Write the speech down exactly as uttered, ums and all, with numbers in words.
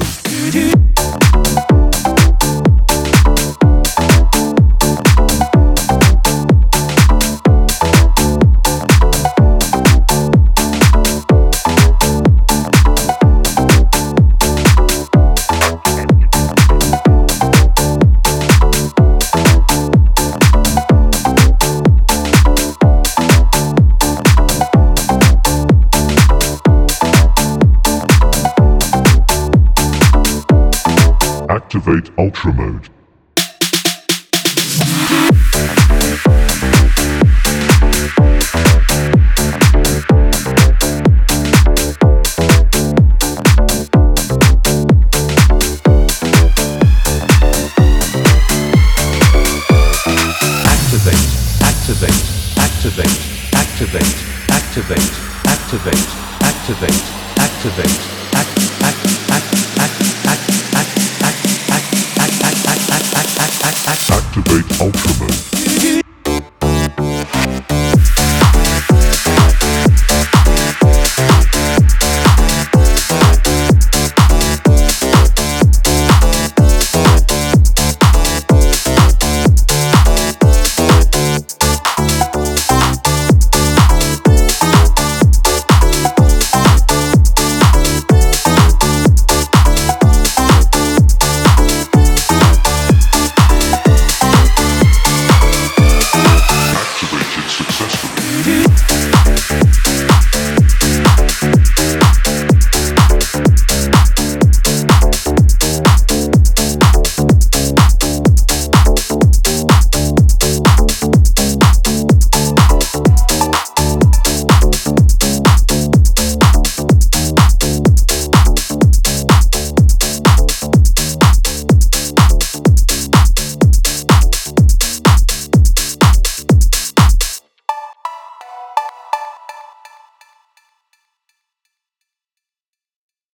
Activate Ultra Mode. Activate, activate, activate, activate, activate, activate, activate, activate, act, act, act, act, act, act, act, act, act, act, act, act, act, act, act, Activate Ultra